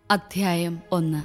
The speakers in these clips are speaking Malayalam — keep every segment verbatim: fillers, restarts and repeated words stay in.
അധ്യായം ഒന്ന്.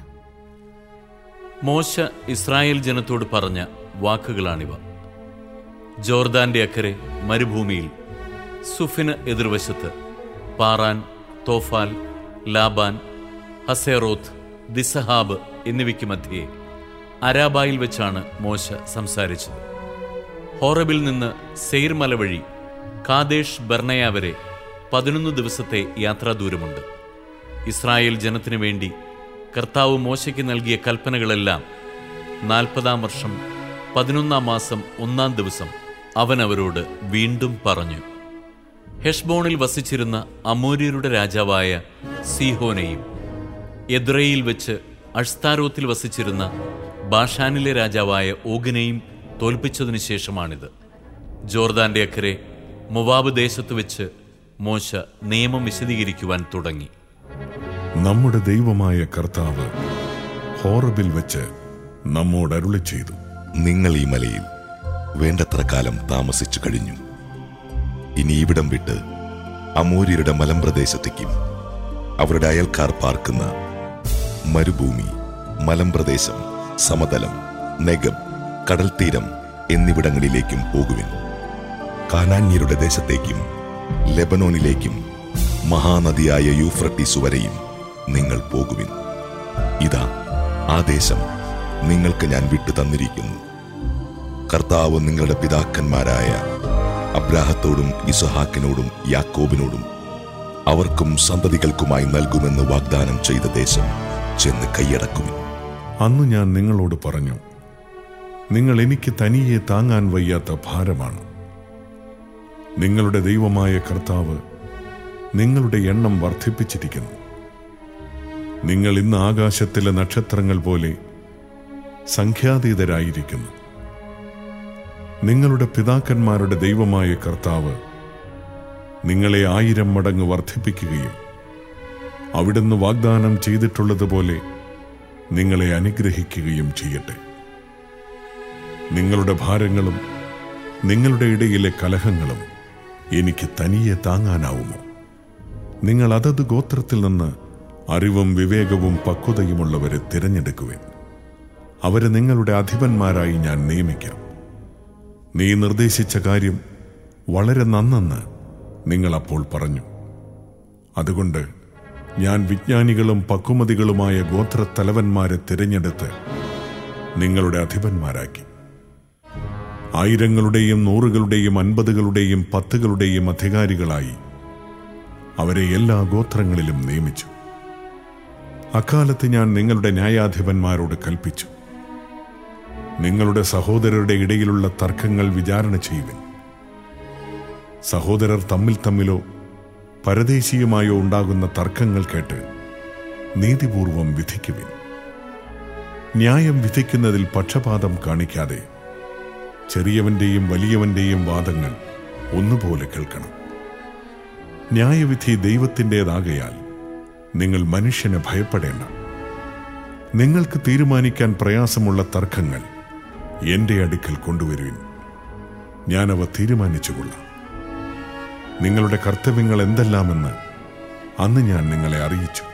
മോശ ഇസ്രായേൽ ജനത്തോട് പറഞ്ഞ വാക്കുകളാണിവ. ജോർദാന്റെ അക്കരെ മരുഭൂമിയിൽ സുഫിന് എതിർവശത്ത് പാറാൻ, തോഫാൽ, ലാബാൻ, ഹസേറോത്ത്, ദിസഹാബ് എന്നിവയ്ക്ക് മധ്യേ അരാബായിൽ വെച്ചാണ് മോശ സംസാരിച്ചത്. ഹോറബിൽ നിന്ന് സെയ്ർ മല വഴി കാദേശ് ബർണയ വരെ പതിനൊന്ന് ദിവസത്തെ യാത്രാദൂരമുണ്ട്. ഇസ്രായേൽ ജനത്തിനു വേണ്ടി കർത്താവ് മോശയ്ക്ക് നൽകിയ കൽപ്പനകളെല്ലാം നാൽപ്പതാം വർഷം പതിനൊന്നാം മാസം ഒന്നാം ദിവസം അവൻ അവരോട് വീണ്ടും പറഞ്ഞു. ഹെഷ്ബോണിൽ വസിച്ചിരുന്ന അമോര്യരുടെ രാജാവായ സീഹോനെയും എദ്രയിൽ വെച്ച് അഷ്താരോത്തിൽ വസിച്ചിരുന്ന ബാഷാനിലെ രാജാവായ ഓഗിനെയും തോൽപ്പിച്ചതിനു ശേഷമാണിത്. ജോർദാന്റെ അക്കരെ മൊവാബ് ദേശത്ത് വെച്ച് മോശ നിയമം വിശദീകരിക്കുവാൻ തുടങ്ങി. നമ്മുടെ ദൈവമായ കർത്താവ് ഹോറബിൽ വെച്ച് നമ്മോട് അരുളി ചെയ്തു, നിങ്ങൾ ഈ മലയിൽ വേണ്ടത്ര കാലം താമസിച്ചു കഴിഞ്ഞു. ഇനി ഇവിടം വിട്ട് അമോര്യരുടെ മലമ്പ്രദേശത്തേക്കും അവരുടെ അയൽക്കാർ പാർക്കുന്ന മരുഭൂമി, മലമ്പ്രദേശം, സമതലം, നെഗബ്, കടൽത്തീരം എന്നിവിടങ്ങളിലേക്കും പോകുവിൻ. കാനാന്യരുടെ ദേശത്തേക്കും ലെബനോനിലേക്കും മഹാനദിയായ യൂഫ്രട്ടീസ് വരെയും നിങ്ങൾ പോകുവിൻ. ഇതാ ആ ദേശം നിങ്ങൾക്ക് ഞാൻ വിട്ടു തന്നിരിക്കുന്നു. കർത്താവ് നിങ്ങളുടെ പിതാക്കന്മാരായ അബ്രാഹത്തോടും ഇസഹാക്കിനോടും യാക്കോബിനോടും അവർക്കും സന്തതികൾക്കുമായി നൽകുമെന്ന് വാഗ്ദാനം ചെയ്ത ദേശം ചെന്ന് കൈയടക്കുവിൻ. അന്ന് ഞാൻ നിങ്ങളോട് പറഞ്ഞു, നിങ്ങൾ എനിക്ക് തനിയെ താങ്ങാൻ വയ്യാത്ത ഭാരമാണ്. നിങ്ങളുടെ ദൈവമായ കർത്താവ് നിങ്ങളുടെ എണ്ണം വർദ്ധിപ്പിച്ചിരിക്കുന്നു. നിങ്ങൾ ഇന്ന് ആകാശത്തിലെ നക്ഷത്രങ്ങൾ പോലെ സംഖ്യാതീതരായിരിക്കുന്നു. നിങ്ങളുടെ പിതാക്കന്മാരുടെ ദൈവമായ കർത്താവ് നിങ്ങളെ ആയിരം മടങ്ങ് വർദ്ധിപ്പിക്കുകയും അവിടുന്ന് വാഗ്ദാനം ചെയ്തിട്ടുള്ളതുപോലെ നിങ്ങളെ അനുഗ്രഹിക്കുകയും ചെയ്യട്ടെ. നിങ്ങളുടെ ഭാരങ്ങളും നിങ്ങളുടെ ഇടയിലെ കലഹങ്ങളും എനിക്ക് തനിയെ താങ്ങാനാവുമോ? നിങ്ങൾ അതത് ഗോത്രത്തിൽ നിന്ന് അറിവും വിവേകവും പക്വതയുമുള്ളവരെ തിരഞ്ഞെടുക്കുവിൻ. അവരെ നിങ്ങളുടെ അധിപന്മാരായി ഞാൻ നിയമിക്കാം. നീ നിർദ്ദേശിച്ച കാര്യം വളരെ നന്നെന്ന് നിങ്ങൾ അപ്പോൾ പറഞ്ഞു. അതുകൊണ്ട് ഞാൻ വിജ്ഞാനികളും പക്വമതികളുമായ ഗോത്രത്തലവന്മാരെ തിരഞ്ഞെടുത്ത് നിങ്ങളുടെ അധിപന്മാരാക്കി. ആയിരങ്ങളുടെയും നൂറുകളുടെയും അൻപതുകളുടെയും പത്തുകളുടെയും അധികാരികളായി അവരെ എല്ലാ ഗോത്രങ്ങളിലും നിയമിച്ചു. അക്കാലത്ത് ഞാൻ നിങ്ങളുടെ ന്യായാധിപന്മാരോട് കൽപ്പിച്ചു, നിങ്ങളുടെ സഹോദരരുടെ ഇടയിലുള്ള തർക്കങ്ങൾ വിചാരണ ചെയ്യുവിൻ. സഹോദരർ തമ്മിൽ തമ്മിലോ പരദേശിയുമായോ ഉണ്ടാകുന്ന തർക്കങ്ങൾ കേട്ട് നീതിപൂർവം വിധിക്കുവിൻ. ന്യായം വിധിക്കുന്നതിൽ പക്ഷപാതം കാണിക്കാതെ ചെറിയവന്റെയും വലിയവന്റെയും വാദങ്ങൾ ഒന്നുപോലെ കേൾക്കണം. ന്യായവിധി ദൈവത്തിൻ്റെതാകയാൽ നിങ്ങൾ മനുഷ്യനെ ഭയപ്പെടേണ്ട. നിങ്ങൾക്ക് തീരുമാനിക്കാൻ പ്രയാസമുള്ള തർക്കങ്ങൾ എന്റെ അടുക്കൽ കൊണ്ടുവരുവിൻ, ഞാനവ തീരുമാനിച്ചുകൊള്ളാം. നിങ്ങളുടെ കർത്തവ്യങ്ങൾ എന്തെല്ലാമെന്ന് അന്ന് ഞാൻ നിങ്ങളെ അറിയിച്ചു.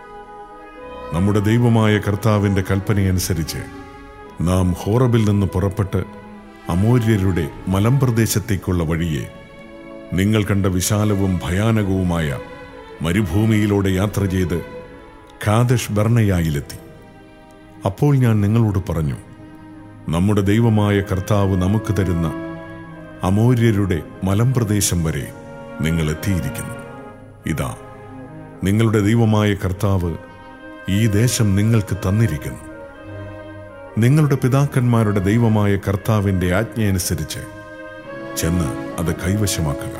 നമ്മുടെ ദൈവമായ കർത്താവിന്റെ കൽപ്പനയനുസരിച്ച് നാം ഹോറബിൽ നിന്ന് പുറപ്പെട്ട് അമോര്യരുടെ മലമ്പ്രദേശത്തേക്കുള്ള വഴിയെ നിങ്ങൾ കണ്ട വിശാലവും ഭയാനകവുമായ മരുഭൂമിയിലൂടെ യാത്ര ചെയ്ത് കാദേശ് ബർണയായിലെത്തി. അപ്പോൾ ഞാൻ നിങ്ങളോട് പറഞ്ഞു, നമ്മുടെ ദൈവമായ കർത്താവ് നമുക്ക് തരുന്ന അമോര്യരുടെ മലമ്പ്രദേശം വരെ നിങ്ങൾ എത്തിയിരിക്കുന്നു. ഇതാ നിങ്ങളുടെ ദൈവമായ കർത്താവ് ഈ ദേശം നിങ്ങൾക്ക് തന്നിരിക്കുന്നു. നിങ്ങളുടെ പിതാക്കന്മാരുടെ ദൈവമായ കർത്താവിന്റെ ആജ്ഞയനുസരിച്ച് ചെന്ന് അത് കൈവശമാക്കുക.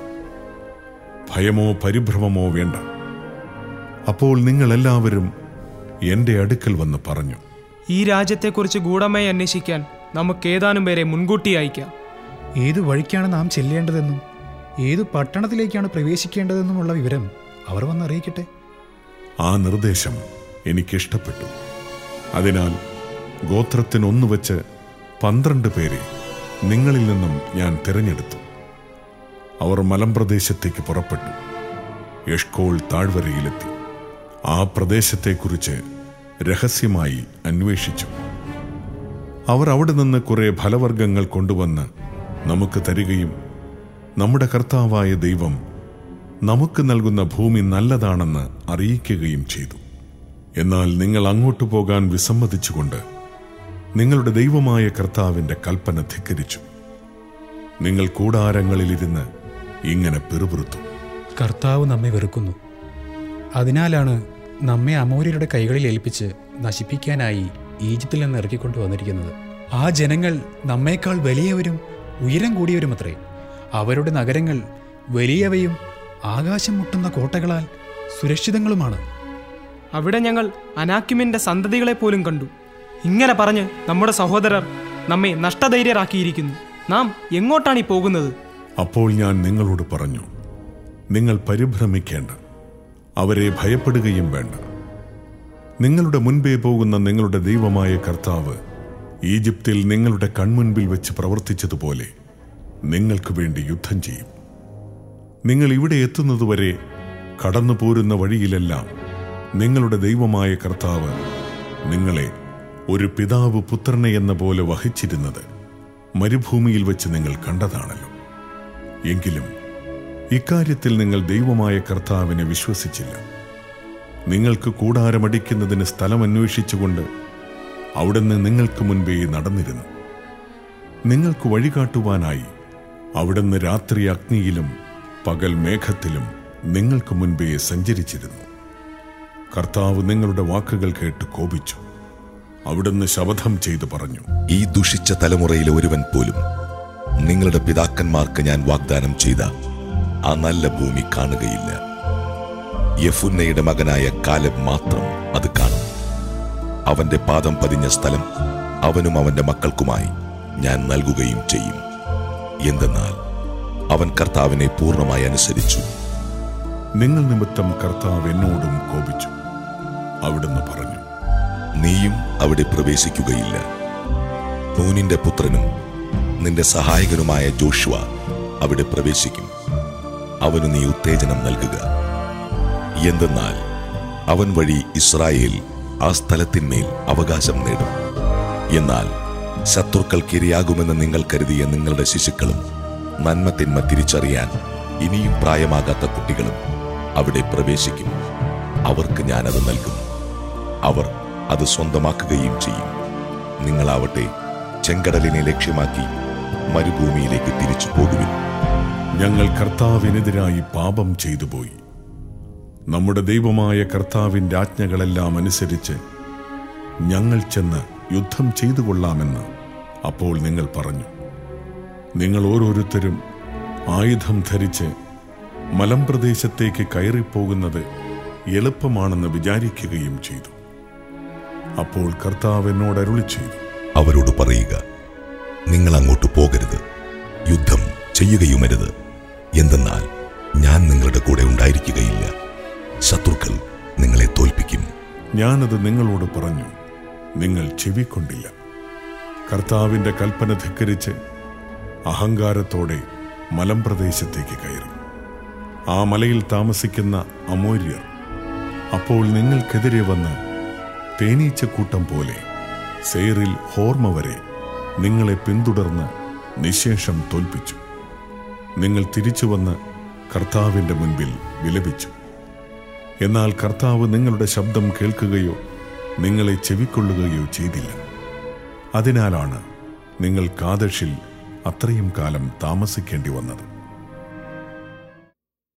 ഭയമോ പരിഭ്രമമോ വേണ്ട. അപ്പോൾ നിങ്ങൾ എല്ലാവരും എന്റെ അടുക്കൽ വന്ന് പറഞ്ഞു, ഈ രാജ്യത്തെക്കുറിച്ച് ഗൂഢമായി അന്വേഷിക്കാൻ നമുക്ക് ഏതാനും പേരെ മുൻകൂട്ടി അയക്കാം. ഏതു വഴിക്കാണ് നാം ചെല്ലേണ്ടതെന്നും ഏതു പട്ടണത്തിലേക്കാണ് പ്രവേശിക്കേണ്ടതെന്നുമുള്ള വിവരം അവർ വന്നറിയിക്കട്ടെ. ആ നിർദ്ദേശം എനിക്കിഷ്ടപ്പെട്ടു. അതിനാൽ ഗോത്രത്തിനൊന്നു വച്ച് പന്ത്രണ്ട് പേരെ നിങ്ങളിൽ നിന്നും ഞാൻ തിരഞ്ഞെടുത്തു. അവർ മലമ്പ്രദേശത്തേക്ക് പുറപ്പെട്ടു. എഷ്കോൾ താഴ്വരയിലെത്തി. ആ പ്രദേശത്തെക്കുറിച്ച് രഹസ്യമായി അന്വേഷിച്ചു. അവർ അവിടെ നിന്ന് കുറെ ഫലവർഗ്ഗങ്ങൾ കൊണ്ടുവന്ന് നമുക്ക് തരികയും നമ്മുടെ കർത്താവായ ദൈവം നമുക്ക് നൽകുന്ന ഭൂമി നല്ലതാണെന്ന് അറിയിക്കുകയും ചെയ്തു. എന്നാൽ നിങ്ങൾ അങ്ങോട്ട് പോകാൻ വിസമ്മതിച്ചുകൊണ്ട് നിങ്ങളുടെ ദൈവമായ കർത്താവിന്റെ കൽപ്പന ധിക്കരിച്ചു. നിങ്ങൾ കൂടാരങ്ങളിലിരുന്ന് ഇങ്ങനെ പിറുപിറുത്തു: കർത്താവ് നമ്മെ വെറുക്കുന്നു. അതിനാലാണ് നമ്മെ അമോര്യരുടെ കൈകളിൽ ഏൽപ്പിച്ച് നശിപ്പിക്കാനായി ഈജിപ്തിൽ നിന്ന് ഇറക്കിക്കൊണ്ടു വന്നിരിക്കുന്നത്. ആ ജനങ്ങൾ നമ്മേക്കാൾ വലിയവരും ഉയരം കൂടിയവരുമത്രേ. അവരുടെ നഗരങ്ങൾ വലിയവയും ആകാശം മുട്ടുന്ന കോട്ടകളാൽ സുരക്ഷിതങ്ങളുമാണ്. അവിടെ ഞങ്ങൾ അനാക്കിമിന്റെ സന്തതികളെ പോലും കണ്ടു. ഇങ്ങനെ പറഞ്ഞ് നമ്മുടെ സഹോദരർ നമ്മെ നഷ്ടധൈര്യരാക്കിയിരിക്കുന്നു. നാം എങ്ങോട്ടാണ് ഈ പോകുന്നത്? അപ്പോൾ ഞാൻ നിങ്ങളോട് പറഞ്ഞു, നിങ്ങൾ പരിഭ്രമിക്കേണ്ട, അവരെ ഭയപ്പെടുകയും വേണ്ട. നിങ്ങളുടെ മുൻപേ പോകുന്ന നിങ്ങളുടെ ദൈവമായ കർത്താവ് ഈജിപ്തിൽ നിങ്ങളുടെ കൺമുൻപിൽ വെച്ച് പ്രവർത്തിച്ചതുപോലെ നിങ്ങൾക്ക് വേണ്ടി യുദ്ധം ചെയ്യും. നിങ്ങൾ ഇവിടെ എത്തുന്നതുവരെ കടന്നു പോരുന്ന വഴിയിലെല്ലാം നിങ്ങളുടെ ദൈവമായ കർത്താവ് നിങ്ങളെ ഒരു പിതാവ് പുത്രനെ എന്ന പോലെ വഹിച്ചിരുന്നത് മരുഭൂമിയിൽ വെച്ച് നിങ്ങൾ കണ്ടതാണല്ലോ. എങ്കിലും ഇക്കാര്യത്തിൽ നിങ്ങൾ ദൈവമായ കർത്താവിനെ വിശ്വസിച്ചില്ല. നിങ്ങൾക്ക് കൂടാരമടിക്കുന്നതിന് സ്ഥലം അന്വേഷിച്ചുകൊണ്ട് അവിടുന്ന് നിങ്ങൾക്ക് മുൻപേ നടന്നിരുന്നു. നിങ്ങൾക്ക് വഴികാട്ടുവാനായി അവിടുന്ന് രാത്രി അഗ്നിയിലും പകൽ മേഘത്തിലും നിങ്ങൾക്ക് മുൻപേ സഞ്ചരിച്ചിരുന്നു. കർത്താവ് നിങ്ങളുടെ വാക്കുകൾ കേട്ട് കോപിച്ചു. അവിടുന്ന് ശപഥം ചെയ്തു പറഞ്ഞു: ഈ ദുഷിച്ച തലമുറയിലെ ഒരുവൻ പോലും നിങ്ങളുടെ പിതാക്കന്മാർക്ക് ഞാൻ വാഗ്ദാനം ചെയ്ത ആ നല്ല ഭൂമി കാണുകയില്ല. യെഫുന്നയുടെ മകനായ കാലെബ് മാത്രം അത് കാണും. അവന്റെ പാദം പതിഞ്ഞ സ്ഥലം അവനും അവന്റെ മക്കൾക്കുമായി ഞാൻ നൽകുകയും ചെയ്യും. എന്തെന്നാൽ അവൻ കർത്താവിനെ പൂർണ്ണമായി അനുസരിച്ചു. നിങ്ങൾ നിമിത്തം കർത്താവ് എന്നോടും കോപിച്ചു. അവിടുന്ന് പറഞ്ഞു: നീയും അവിടെ പ്രവേശിക്കുകയില്ല. നൂനിന്റെ പുത്രനും നിന്റെ സഹായകനുമായ ജോഷുവ അവിടെ പ്രവേശിക്കും. അവന് നീ ഉത്തേജനം നൽകുക. എന്തെന്നാൽ അവൻ വഴി ഇസ്രായേൽ ആ സ്ഥലത്തിന്മേൽ അവകാശം നേടും. എന്നാൽ ശത്രുക്കൾക്ക് ഇരയാകുമെന്ന് നിങ്ങൾ കരുതിയ നിങ്ങളുടെ ശിശുക്കളും നന്മ തിന്മ തിരിച്ചറിയാൻ ഇനിയും പ്രായമാകാത്ത കുട്ടികളും അവിടെ പ്രവേശിക്കും. അവർക്ക് ഞാനത് നൽകും. അവർ അത് സ്വന്തമാക്കുകയും ചെയ്യും. നിങ്ങളാവട്ടെ ചെങ്കടലിനെ ലക്ഷ്യമാക്കി മരുഭൂമിയിലേക്ക് തിരിച്ചു പോകുവിൻ. ഞങ്ങൾ കർത്താവിനെതിരായി പാപം ചെയ്തു പോയി. നമ്മുടെ ദൈവമായ കർത്താവിൻ്റെ ആജ്ഞകളെല്ലാം അനുസരിച്ച് ഞങ്ങൾ ചെന്ന് യുദ്ധം ചെയ്തു കൊള്ളാമെന്ന് അപ്പോൾ നിങ്ങൾ പറഞ്ഞു. നിങ്ങൾ ഓരോരുത്തരും ആയുധം ധരിച്ച് മലമ്പ്രദേശത്തേക്ക് കയറിപ്പോകുന്നത് എളുപ്പമാണെന്ന് വിചാരിക്കുകയും ചെയ്തു. അപ്പോൾ കർത്താവ് എന്നോട് അരുളി ചെയ്തു: അവരോട് പറയുക, നിങ്ങൾ അങ്ങോട്ട് പോകരുത്, യുദ്ധം ചെയ്യുകയുമരുത്. എന്തെന്നാൽ ഞാൻ നിങ്ങളുടെ കൂടെ ഉണ്ടായിരിക്കുകയില്ല. ശത്രുക്കൾ നിങ്ങളെ തോൽപ്പിക്കും. ഞാനത് നിങ്ങളോട് പറഞ്ഞു, നിങ്ങൾ ചെവിക്കൊണ്ടില്ല. കർത്താവിൻ്റെ കൽപ്പന ധിക്കരിച്ച് അഹങ്കാരത്തോടെ മലമ്പ്രദേശത്തേക്ക് കയറി. ആ മലയിൽ താമസിക്കുന്ന അമോര്യർ അപ്പോൾ നിങ്ങൾക്കെതിരെ വന്ന് തേനീച്ചക്കൂട്ടം പോലെ സേറിൽ ഹോർമ വരെ നിങ്ങളെ പിന്തുടർന്ന് നിശേഷം തോൽപ്പിച്ചു. നിങ്ങൾ തിരിച്ചു വന്ന് കർത്താവിൻ്റെ മുൻപിൽ വിലപിച്ചു. എന്നാൽ കർത്താവ് നിങ്ങളുടെ ശബ്ദം കേൾക്കുകയോ നിങ്ങളെ ചെവിക്കൊള്ളുകയോ ചെയ്തില്ല. അതിനാലാണ് നിങ്ങൾ കാദശിൽ അത്രയും കാലം താമസിക്കേണ്ടി വന്നത്.